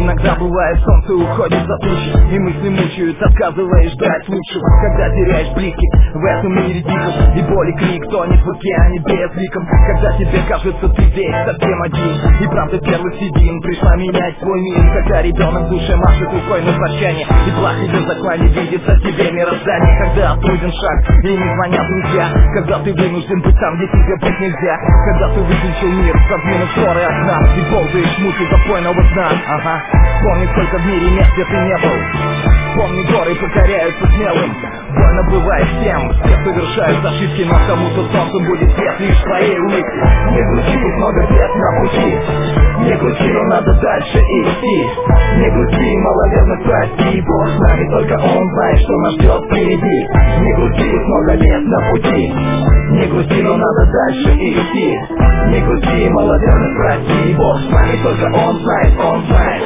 Иногда бывает, солнце уходит за тучи, и мысли мучают, отказываясь ждать лучшего. Когда теряешь блики в этом мире диком, и боли крик тонет в океане безликом. Когда тебе кажется, ты здесь совсем один, и правда первый седин пришла менять свой мир. Когда ребенок в душе машет рукой на прощание, и плачет без заклади видится тебе мироздание. Когда труден шаг, и не звонят друзья, когда ты вынужден быть там, где тебе быть нельзя. Когда ты выключил мир, задвинув шторы окна, и ползаешь муки запойного сна. Ага, помни, сколько в мире мест, где ты не был. Помни, горы покоряются смелым. Больно бывает всем, все совершают ошибки, но кому-то солнцем будет свет лишь твоей улыбки. Не грусти, много бед на пути, не грусти, но надо дальше идти. Не грусти, маловерно, прости, Бог с нами, только Он знает, что нас ждет впереди. Не грусти, много бед на пути, не грусти, но надо дальше идти. Не грусти, маловерно, прости, Бог с нами, только Он знает, Он знает.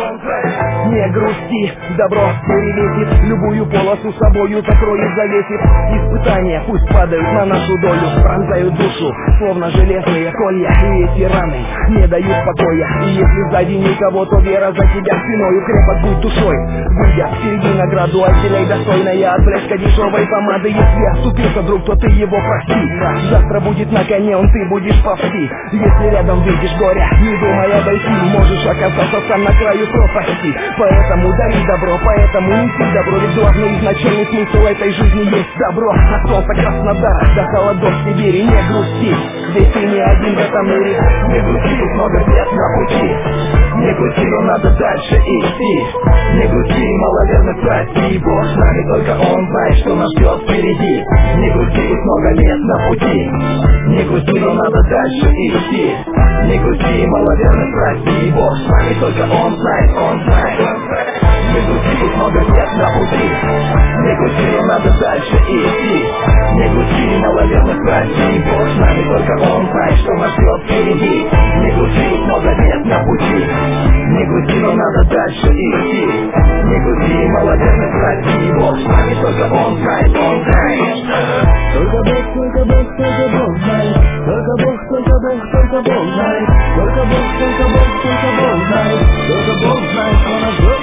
Не грусти, добро перелетит любую полосу собою закроет, завесит. Испытания пусть падают на нашу долю, пронзают душу, словно железные колья. И эти раны не дают покоя. И если сзади никого, то вера за тебя спиною, крепок будь душой. Выйдя впереди награду, отделяй достойная от блеска дешевой помады. Если оступился друг, то ты его прости. Завтра будет на коне он, ты будешь ползти. Если рядом видишь горя, не думай обойти, можешь оказаться сам на краю пропасти. Поэтому дари добро, поэтому неси добро, ведь главный изначальный смысл этой жизни есть добро. От солнца Краснодара до холодов Сибири, не грусти, ведь ты не один в этом мире. Не грусти, много бед на пути, не грусти, но надо дальше идти. Не грусти, маловерно, прости, Бог с нами, только Он знает, что нас ждет впереди. Не грусти, много лет на пути, не грусти, но надо дальше идти. Не грусти, маловерно, прости, Бог с нами, только Он знает, Он знает. Не грусти, много лет на пути, не грусти, но надо дальше идти. Не грусти, маловерно, прости, Бог с нами, только Он знает, что нас ждет впереди. Не грусти, много лет на пути, не грусти, но надо дальше идти. Не грусти, маловерно, прости, Бог с нами, только Он знает, Он знает. Только Бог, только Бог, только Бог знает. Только Бог, только Бог, только Бог знает. Только Бог, только Бог, только Бог знает. Только Бог знает, что нас ждет.